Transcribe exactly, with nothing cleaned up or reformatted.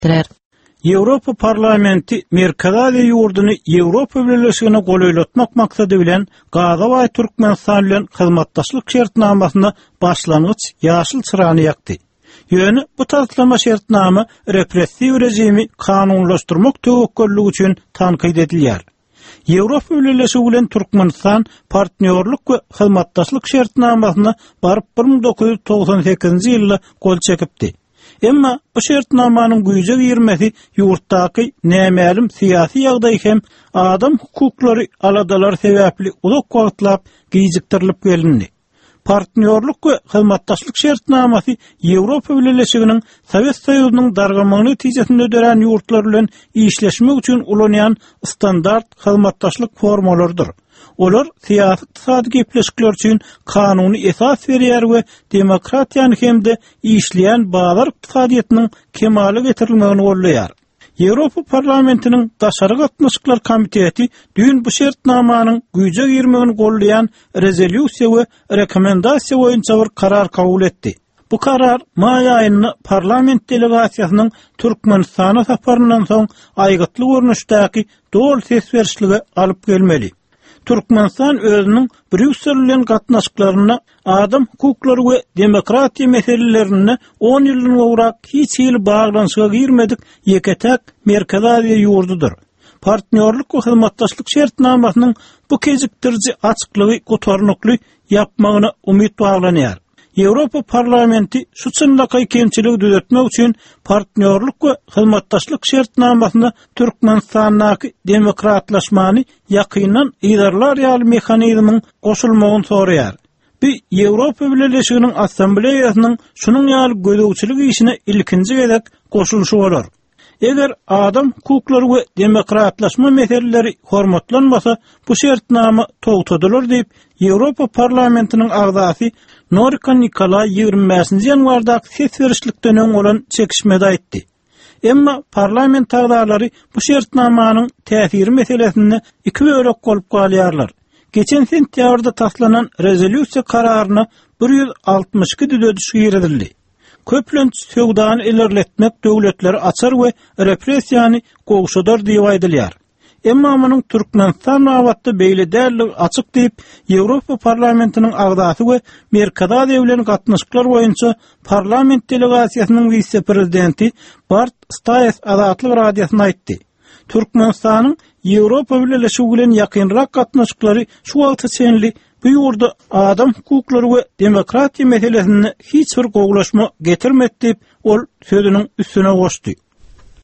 etdiler. Ýewropa parlamenti Merkez Aziýa ýurduny Ýewropa Birleşigine goýlatmak maksady bilen Gaza we Türkmenistan bilen hyzmatdaşlyk şertnamasyna başlangyç ýaşyl çyrany ýakdy. Ýöne bu tartlama şertnama repressiw rejimi kanunlaşdyrmak töwekkülligi üçin tanqid edilýär. Ýewropa Birleşigi bilen Türkmenistan partnerlik we hyzmatdaşlyk şertnamasyna baryp bir ming dokuz ýüz togsan sekizinji ýylda gol çekipdi. Emma bu şertnamanyň güýje girmesi ýurtdaky nämälim syýasy ýagdaý hem adam hukuklary aladalar sebäpli uzak wagtlap gijiktirilip gelindi. Partnerlik we hyzmatdaşlyk şertnamasy Ýewropa Birleşiginiň Sowet Soýuzynyň dargamagyny tijesinde öderen ýurtlar bilen işleşmek üçin ulanýan standart hyzmatdaşlyk formalardyr. Olar syýasy ykdysady gepleşikler üçin kanuny esas berýär we demokratiýany hemde işleýän bazar ykdysadyýetynyň kemaly getirilmegini gollaýar. Ýewropa parlamentiniň daşary gatnaşyklar komiteti dün bu şertnamanyň güýje girmegini gollaýan rezolýusiýa we rekomendasiýa boýunça bir karar kabul etdi. Bu karar may aýyny parlament delegasiýasynyň Türkmenistana saparyndan soň aýgytly görnüşdäki dol ses berişlige alyp gelmeli. Türkmenistan özünün Brüssel bilen gatnaşyklaryna adam hukuklary we demokratiýa meselelerini on ýyldan gowrak hiç ýyl baglanyşyga girmedik ýeketek Merkez Aziýa ýurdudyr. Partnerlik we hyzmatdaşlyk şertnamasynyň bu kezikdirji açyklygy gotarnykly ýapmagyna umyt baglanýar. Ýewropa parlamenti şu çynlyky kemçiligi düzeltmek üçin partnerlik we hyzmatdaşlyk şertnamasyna Türkmenistanyň demokratlaşmany ýakyndan iýdarlar ýaly mexanizmyň goşulmagyny soraýar. Bu Ýewropa Birleşiginiň assambleýasynyň şunyň ýaly gözegçiligi işine ilkinji gezek goşulşy bolar. Eger adam hukuklary we demokratlaşma meseleleri hormatlanmasa, bu şertnama togtadylar diýip Ýewropa parlamentiniň agzasy Norika Nikolay ýygrimi beşinji ýanwarda ses berişlikden öň bolan çekişmede aýtdy. Emma parlament agzalary bu şertnamanyň täsiri meselesini iki bölek bolup galýarlar. Geçen sentýabrda taslanan rezolýusiýa kararyna bir ýüz altymyş iki düzediş giridildi. Köplenç söwdany ilerletmek döwletleri açar we repressiýany gowşadar diýip aýdylýar. Emma munyň Türkmenistan awatda beýle däl açyk diýip Ýewropa parlamentiniň agzasy we Merkez Aziýa bilen gatnaşyklar boýunça parlament delegasiýasynyň vice-prezidenti Bart Stais Azatlyk radiosyna aýtdy. Türkmenistanyň Ýewropa Birleşigi bilen ýakynrak gatnaşyklary şu wagta çenli bu ýurda adam hukuklary we demokratiýa meselesini hiç bir gowlaşma getirmedi diýip ol sözüniň üstüne goşdy.